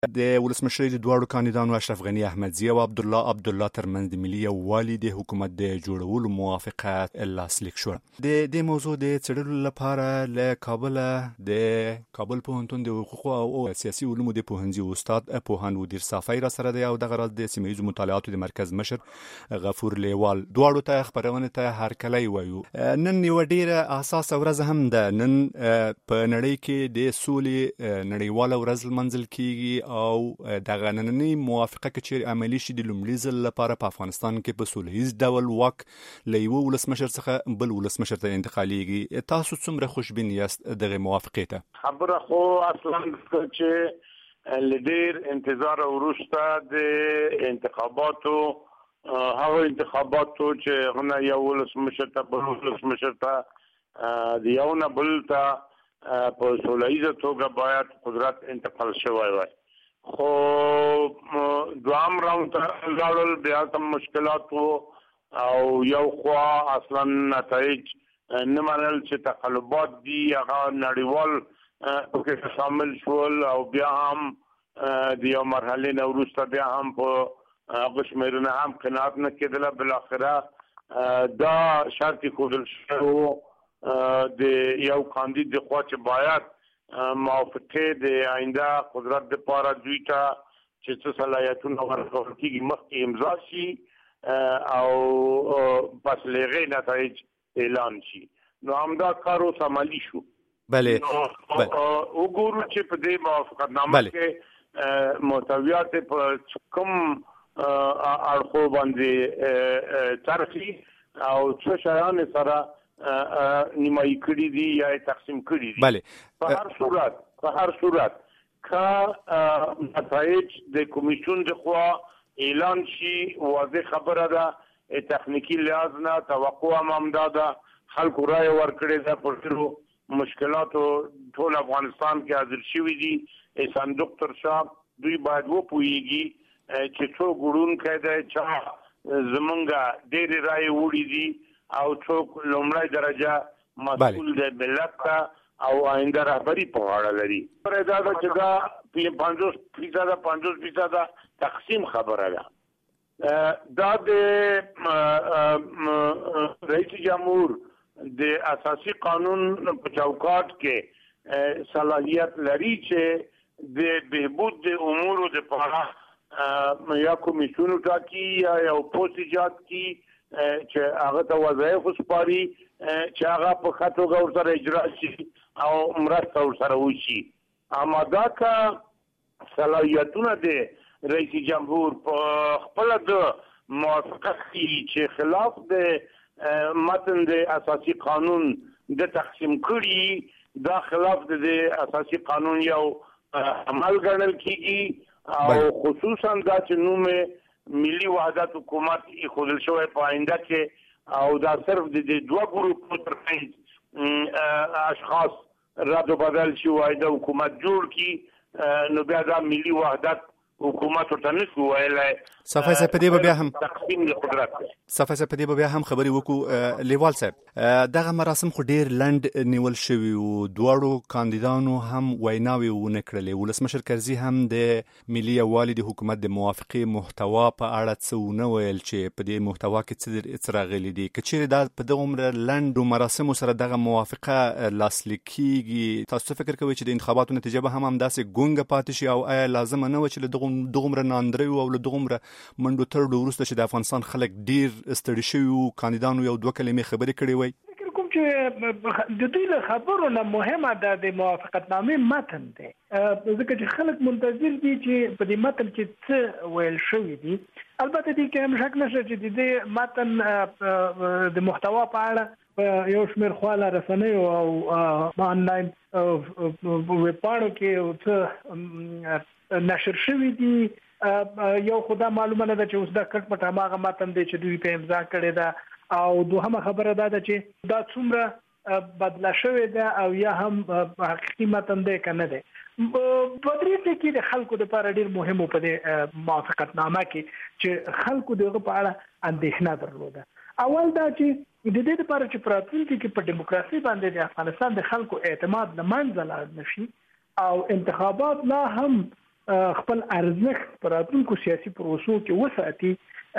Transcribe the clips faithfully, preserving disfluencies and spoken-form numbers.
د ولسمشر د دواړو کاندیدانو اشرف غنی احمدزي او عبد الله عبد الله ترمنځ د ملي یووالي د حکومت د جوړولو موافقه لاسلیک شو. د دې موضوع د څېړلو لپاره له کابل د کابل پوهنتون د حقوق او سیاسي علومو د پوهنځي استاد پوهاند ودیر صافی را سره دی او دغه راز د سیمه ییزو مطالعاتو د مرکز مشر غفور لیوال. دواړو ته خبرونه ته هرکلی وایو. نن یو ډیره اساسه ورځ هم ده. نن په نړۍ کې د سولې نړیواله ورځ منځل کیږي او دغه نننۍ موافقه کې چې عملي شي د لومړي ځل لپاره په افغانستان کې په سولهییز ډول واک له یوه ولسمشر څخه بل ولسمشر ته انتقالیږي. تاسو څومره خوشبین یاست دغه موافقې ته؟ خبره خو اصلا چې له ډېر انتظار وروسته د انتخاباتو هغه انتخاباتو چې هغه یو ولسمشر ته بل ولسمشر ته د یو نه بل ته په سولهییزه توګه باید قدرت انتقال شوی وای. خو دوام راوند ته لاړل بیا هم مشکلات او یو خوا اصلا نتایج نه منل چې تقلبات دي هغه نړیوال پکې شامل شول او بیا هم د یو مرحلې نه وروسته بیا هم په هغه شمېرونه هم قناعت نه کېدله. بالاخره دا شرط ښودل شوی د یو کاندید د خوا چې باید موافقه د آینده قدرت د پاره دوی ته چې څه صلاحیتونه ورکول کېږي مخکې امضا شي او پس لغې نتایج اعلان شي. نو همدا کار اوس عملي شو. بله وګورو چې په دې موافقتنامه کې محتویات په کوم اړخو باندې طرحي او څه شیان سره نیمایي کړي دي یا تقسیم کړي دي. بله په هر صورت په هر صورت که نتایج د کمیسیون د خوا اعلان شي واضح خبره ده تخنیکی لحاظ نه توقع هم همدا ده. خلکو رایه ورکړې ده پر ټولو مشکلاتو ټول افغانستان کې حاضر شوي دي. صندوق تر شا دوی باید وپوهیږي چې څوک وړونکی دی چا زمونږ ډېرې رایې وړي دي او څوک لومړی درجه مسؤل دی ملت ته او آینده رهبري په غاړه لري. دا ده چې دا پنځوس فیصده پنځوس فیصده تقسیم خبره ده. دا د رئیس جمهور د اساسي قانون په چوکاټ کې صلاحیت لري چې د بهبود د امورو د پاره یا کمیسیون ټاکي یا یو پوسټ ایجاد کی چې هغه ته وظایف وسپاري چې هغه په ښه توګه ورسره اجرا شي او مرسته ورسره وشي. اما دا که صلاحیتونه د رئیس جمهور په خپله د موافقت کې چې خلاف د متن د اساسي قانون د تقسیم کړي دا خلاف د اساسي قانون یو عمل ګڼل کېږي او خصوصا دا چې نوم ملي وحدت حکومت ایښودل شوی په آینده کې او دا صرف د دوه ګروپو ترمنځ اشخاص رد و بدل شي واحده حکومت جوړ کړي نو بیا دا ملي وحدت حکومت ورته نشو ویلی. صافی صاحب په دې به بیا هم تقسیم د قدرت دی. صافی صاحب په دې به بیا هم خبرې وکړو. لیوال صاحب دغه مراسم خو ډېر لنډ نیول شوي وو. دواړو کاندیدانو هم ویناوې ونه کړلې. ولسمشر کرزي هم د ملي یووالي د حکومت د موافقې محتوا په اړه څه ونه ویل چې په دې محتوا کې څه راغلي دي. که چیرې دا په دغومره لنډو مراسمو سره دغه موافقه لاسلیک کیږي تاسو څه فکر کوئ چې د انتخاباتو نتیجه به هم همداسې ګونګه پاتې شي او آیا لازمه نه وه چې له دغو دغومره ناندریو او له دغومره منډو ترډو وروسته چې د افغانستان خلک ډیر ستړي شوي وو کاندیدانو یو دوه کلمې خبرې کړې وای؟ فکر کوم چې د دوی له خبرو نه مهمه ده د موافقتنامې متن دی، ځکه چې خلک منتظر دي چې په دې متن کې څه ویل شوي دي. البته دې کې هم شک نشته چې د دې متن د محتوا په اړه یو شمېر خواله رسنیو او آنلاین ویبپاڼو کې څه نشر شوي دي. یو خدا معلومه نه ده چې اوس دا کټ پټ هماغه متن دی چې دوی په امضا کړی ده، او دوهمه خبره دا ده چې دا څومره بدله شوې ده او یا هم حقیقي متن دی که نه دی. په درې کې د خلکو لپاره ډېر مهم په دې موافقتنامه کې چې خلکو دغه په اړه اندېښنه درلوده. اول دا چې د دې لپاره چې په راتلونکي کې په دیموکراسي باندې د افغانستان د خلکو اعتماد له منځه لاړ نشي او انتخابات لا هم خپل ارزښت پر راتلونکو سیاسي پروسو کې وساتي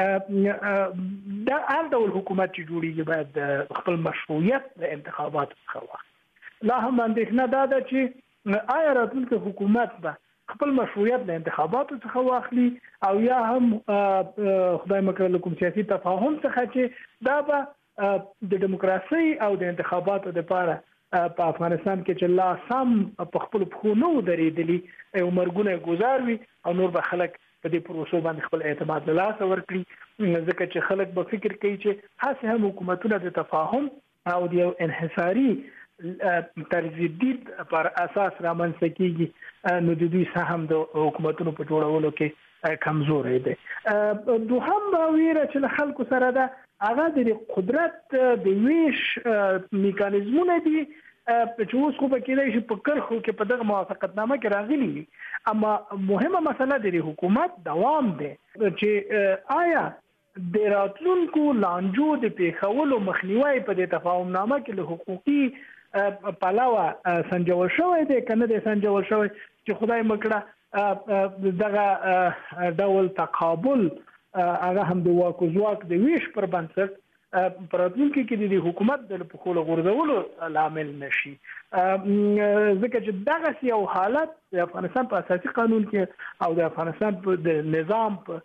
دا هر ډول حکومت چې جوړیږي باید خپل مشروعیت د انتخاباتو څخه واخلي. لا هم اندېښنه دا ده چې آیا راتلونکي حکومت به خپل مشروعیت د انتخاباتو څخه واخلي او یا هم خدای مکړه کوم سیاسي تفاهم څخه چې دا به د دیموکراسي او د انتخاباتو لپاره په افغانستان کې چې لا سم په خپل پخو نو درېدلی او مرګونه گزار وي او نور به خلک په دې پروسو باندې خپل اعتماد له لاسه ورکړي، ځکه چې خلک به فکر کوي چې هڅه هم حکومتونه د تفاهم او د انحصاري طرز دید پر اساس رامنځته کیږي، نو د دوی سهم د حکومتونو په جوړولو کې کمزوري دی. دوهم ویره چې له خلکو سره ده هغه د قدرت د ویش میکانیزمونه دي چې اوس خو به کېدای شي په کرخو کې په دغه موافقتنامه کې راغلي وي، اما مهمه مسله د حکومت دوام دی چې آیا د راتلونکو لانجو د پیښولو مخنیوي په دې تفاهمنامه کې له حقوقي پلاوه سنجول شوی دی کنه د سنجول شوی چې خدای مکړه دغه ډول تقابل هغه هم د واک او ځواک د ویش پر بنسټ پراتونکو کې د حکومت د پخولو غورځولو لامل نشي، ځکه چې دغه یو حالت د افغانستان په اساسي قانون کې او د افغانستان په د نظام په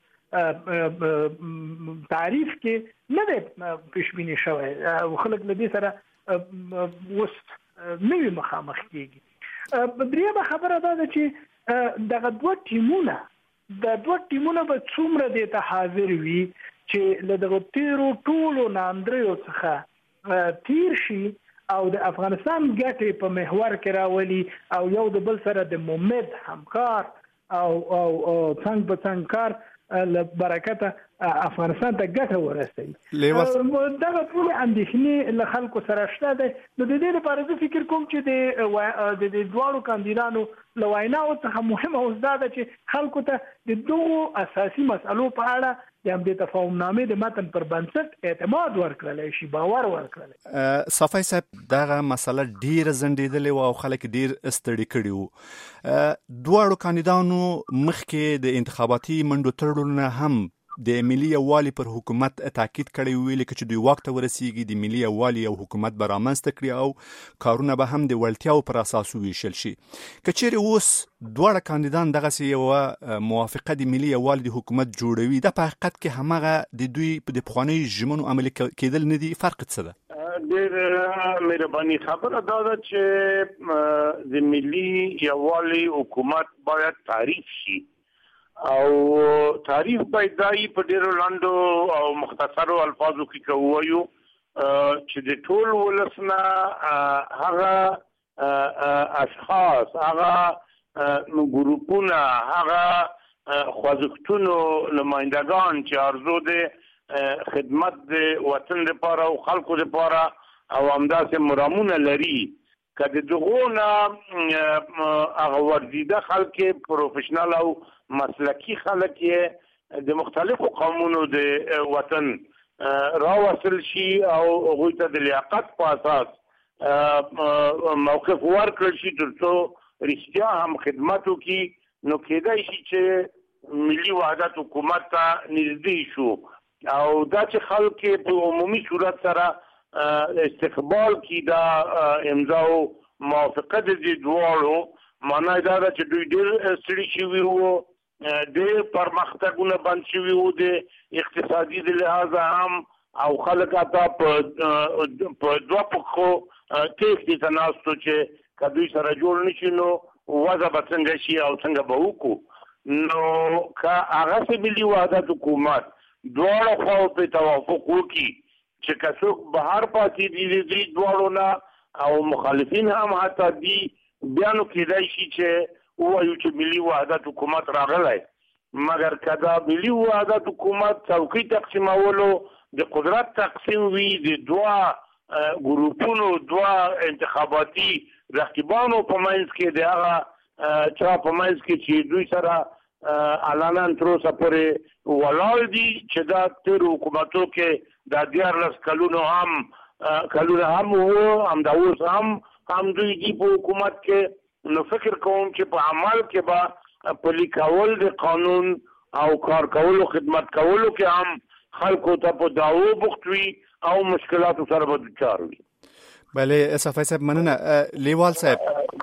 تعریف کې نه دی پیشبینی شوی او خلک له دې سره وست نوی مخامخ کېږي. دریمه خبره دا ده چې دغه دوه ټیمونه د دوه ټیمونه به څومره د ته حاضر وي چې له دغه تیرو ټولو ناندریو څخه تیر شي او د افغانستان ګټې په محور کې راولي او یو د بل سره د مومد همکار او او څنګه په څنګه کار له برکته افغانستان ته ګټه ورسوي. دغه ټول اندېښنې له خلکو سره شته ده، نو د دې لپاره زه فکر کوم چې د د دواړو کاندیدانو له ویناو څخه مهمه اوس دا ده چې خلکو ته د دوه اساسي مسألو په اړه د همدې تفاهمنامې د متن پر بنسټ اعتماد ورکړل شي، باور ورکړل. صفای صاحب دغه مسله ډیره زندېدلې او خلک ډیر استړي کړي وو. دواړو کاندیدانو مخکې د انتخاباتي منډو تړلو نه هم د ملي یووالي پر حکومت تاکید کړی ویل چې دوی وخت ورسیږي د ملي یووالي او حکومت به رامنځته کړي او کارونه به هم د وړتیاو پر اساس ویشل شي. کچېرې اوس دواړه کاندیدان دغه یو موافقه د ملي یووالي د حکومت جوړوي، دا په حقیقت کې همغه د دوی د پخواني ژمنو عملي کېدل نه دي، فرق څه ده؟ ډېر مهرباني خبره دا ده چې د ملي یووالي حکومت باید تعریف شي او تعریف باید دای په ډیرو لاندو او مختصرو الفاظو کې کوو چې د ټول ولسنا هغه اشخاص هغه ګروپونه هغه خوځښتونو نمائندگان چې ارزو د خدمت د وطن لپاره او خلکو لپاره او همداسې مرامونه لري کله دغونه هغه وردیده خلک پروفیشنل او مسلکی خلک د مختلفو قومونو د وطن راوصل شي او هغوی ته د لیاقت په اساس موقف ورکړل شي ترڅو رښتیا هم خدمت وکړي، نو کېدای شي چې ملي وحدت حکومت ته نږدې شو او دا چې خلک په عمومي صورت سره استقبال کی دا امضا او موافقه د دې دواړو معنی دا ده چې دوی ډېر ستړي شوي وو، ډېر پرمختګونه بند شوي وو د اقتصادي د لحاظه هم او خلک اته په دوه پښو تېښتې ته ناستو چې که دوی سره جوړ نه شي نو وضع به څنګه شي او څنګه به وکړو. نو که هغسې ملي وحدت حکومت دواړو خواو پرې توافق وکړي چې که څوک بهر پاتې دي د دې دواړو نه او مخالفین هم حتی دي بیا نو کېدای شي چې ووایو چې ملي وحدت حکومت راغلی، مګر که دا ملي وحدت حکومت څوکۍ تقسیمولو د قدرت تقسیم وي د دوه ګروپونو دوه انتخاباتي رقیبانو په منځ کې د هغه چا په منځ کې چې دوی سره علنا تر اوسه پورې ولاړ دي چې دا تېرو حکومتو کې دا دیارلس کلونو هم کلونه هم وو همدا اوس هم هم دوی دي په حکومت کې، نو فکر کوم چې په عمل کې به پلي کول د قانون او کار کولو خدمت کولو کې هم خلکو ته په داو بوختوي او مشکلاتو سره به دچار وي. بله صفای صاحب مننه. لیوال صاحب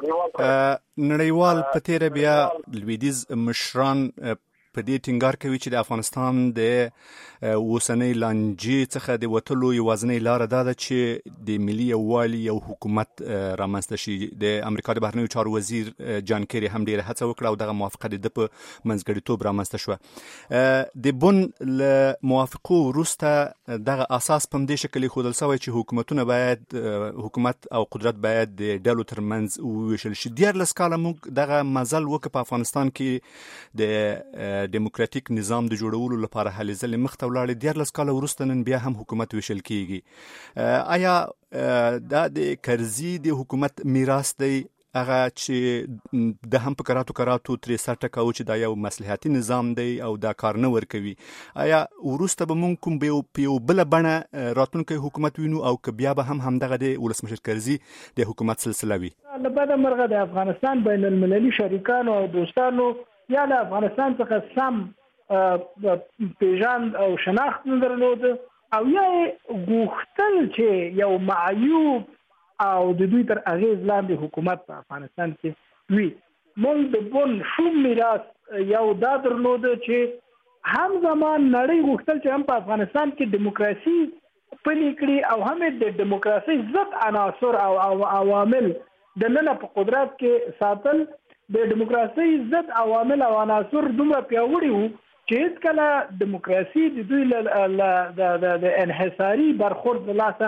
نړیوال په تیره بیا لویدیز مشران په دې ټینګار کوي چې د افغانستان د اوسنۍ لانجې څخه د وتلو یوازینۍ لاره دا ده چې د ملي یووالي یو حکومت رامنځته شي. د امریکا د بهرنیو چارو وزیر جان کیری هم ډېره هڅه وکړه او دغه موافقه د ده په منځګړیتوب رامنځته شوه. د بن له موافقو وروسته دغه اساس په همدې شکل ایښودل سوی چې حکومتونه باید حکومت او قدرت باید د ډلو ترمنځ وویشل شي. دیارلس کاله موږ دغه مزل وکړ په افغانستان کې د دیموکراتیک نظام د جوړولو لپاره هلې ځلې مخته ولاړې. دیارلس کاله وروسته نن بیا هم حکومت ویشل کیږي. آیا دا د کرزي د حکومت میراث دی هغه چې د هم په کراتو کراتو ترې سر ټکاو چې دا یو مصلحتي نظام دی او دا کار نه ورکوي؟ آیا وروسته به مونږ کوم په یو بله بڼه راتلونکی حکومت وینو او که بیا به هم همدغه د ولسمشر کرزي د حکومت سلسله وي؟ له بده مرغه د افغانستان بین المللي شریکانو او دوستانو یا د افغانستان څخه سم پیژند او شناخت نه درلود او یا غوښتل چې یو معیوب او د دوی تر اغیز لاندې حکومت په افغانستان کې وي. موږ د بن شوم میراث یو دا درلود چې هم زمان نړۍ غوښتل چې هم په افغانستان کې دیموکراسي پلي کړي او هم د دیموکراسي ضد عناصر او عوامل د نن په قدرت کې ساتل. د دیموکراسي ضد عوامل او عناصر دومره پیاوړي وو چې هیڅ کله دیموکراسي د دوی د انحصاري برخورد د لاسه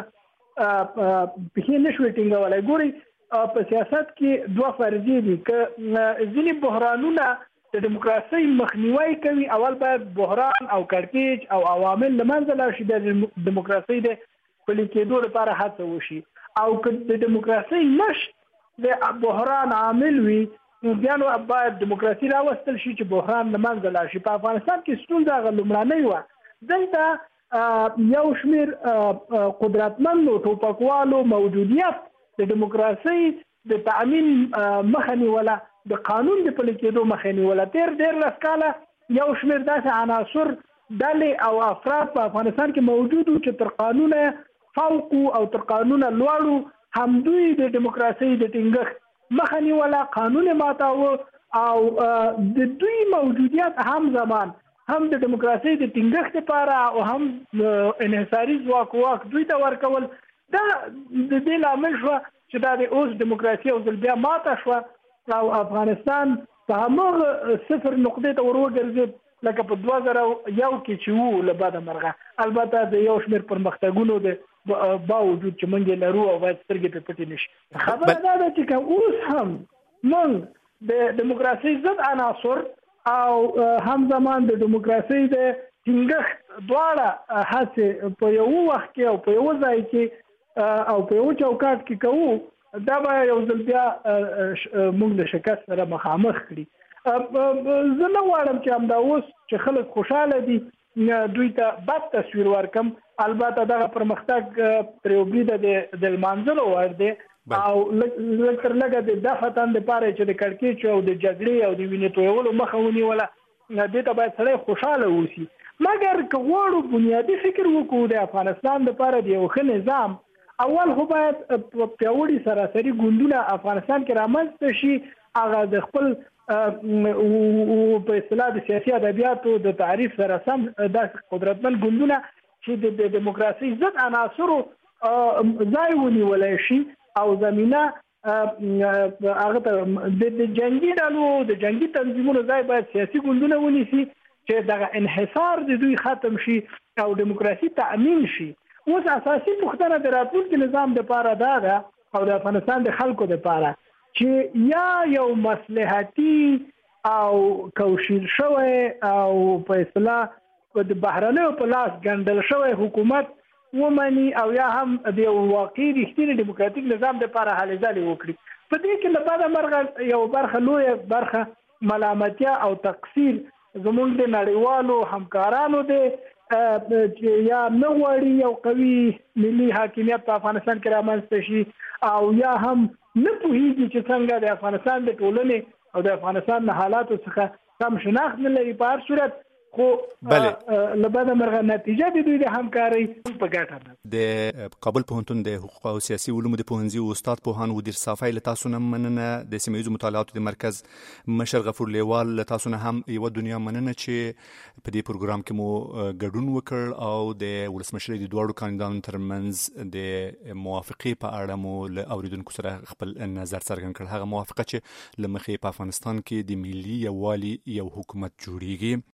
پښې نشوي ټینګولی. ګورئ په سیاست کې دوه فرضیې دي. که ځینې بحرانونه د دیموکراسي مخنیوی کوي، اول باید بحران او کړکېچ او عوامل له منځه لاړ شي، د دیموکراسي د پلي کېدو لپاره هڅه وشي. او که د دیموکراسي نشت د بحران عامل وي بیا نو باید دیموکراسي راوستل شي چې بحران له منځه لاړ شي. په افغانستان کې ستونزه هغه لومړنۍ وه. دلته یو شمېر قدرتمندو ټوپکوالو موجودیت د دیموکراسي د تأمین مخه نیوله، د قانون د پلي کېدو مخه نیوله. تېر ډېرلس کاله یو شمېر داسې عناصر ډلې او افراد په افغانستان کې موجود وو چې تر قانونه فوق او تر قانونه لوړو همدوی د دیموکراسي د ټینګښت مخه نیوله، قانون ماتاوه او د دوی موجودیت هم زمان هم د دیموکراسي د ټینګښت لپاره او هم انحصاري ځواک واک دوی ته ورکول. دا د دې لامل شوه چې دا د اوس دیموکراسي او ځل بیا ماته شوه او افغانستان په هماغه صفر نقطې ته ور وګرځېد لکه په دوه زره یو کې چې وو. له بده مرغه البته د یو شمېر پرمختګونو د باوجود چې موږ یې لرو او باید سترګې پرې پټې نه شي. خبره دا ده چې که اوس هم موږ د دیموکراسي ضد عناصر او همزمان د دیموکراسي د ټینګښت دواړه هڅې په یو وخت کې او په یو ځای کې او په یو چوکاټ کې کوو، دا به یو ځل بیا موږ د شکست سره مخامخ کړي. زه نه غواړم چې همدا اوس چې خلک خوشحاله دي دوی ته بد تصویر ورکم. البته دغه پرمختګ تر یو بریده د لمانځلو وړ دی او لږ تر لږه د دفعتن دپاره چې د کړکېچ او د جګړې او د وینې تویولو مخه ونیوله، دې ته باید سړی خوشحاله اوسي. مګر که غواړو بنیادي فکر وکړو د افغانستان دپاره د یو ښه نظام، اول خو باید پیاوړي سراسري ګوندونه افغانستان کې رامنځته شي. هغه د خپل په اصطلاح د سیاسي ادبیاتو د تعریف سره سم داسې قدرتمن ګوندونه چې د دیموکراسي ضد عناصرو ځای ونیولی شي او زمینه هغه ته د جنګي ډلو د جنګي تنظیمونو ځای باید سیاسي ګوندونه ونیسي چې دغه انحصار د دوی ختم شي او دیموکراسي تأمین شي. اوس اساسي پوښتنه د راتلونکي نظام دپاره دا ده او د افغانستان د خلکو دپاره چې یا یو مصلحتي او کوشیر شوی او په اصطلاح د بهرنیو په لاس ګنډل شوی حکومت ومني او یا هم د یو واقعي رښتیني دیموکراتیک نظام دپاره هلې ځلې وکړي. په دې کې له بده مرغه یو برخه لویه برخه ملامتیا او تقصیر زموږ د نړیوالو همکارانو دی چې یا نه غواړي یو قوي ملي حاکمیت په افغانستان کې رامنځته شي او یا هم نه پوهیږي چې څنګه د افغانستان د ټولنې او د افغانستان د حالاتو څخه کم شناخت نه لري. په هر صورت خو لبدا مرغه نتیجه د دوی د همکاري په ګټه ده. د کابل پوهنتون د حقوق او سیاسي علومو د پوهنځي استاد پوهان ودیر صافی له تاسو نه مننه. د سیمه ییزو مطالعاتو د مرکز مشر غفور لیوال له تاسو نه هم یو دنیا مننه چې په دې پروګرام کې مو ګډون وکړ او د ولسمشر د دوړو کاندیدانو ترمنځ د موافقه په اړه مو له اوریدونکو سره خپل نظر څرګند کړ. هغه موافقه چې لمخې په افغانستان کې د ملي یووالي یو حکومت جوړیږي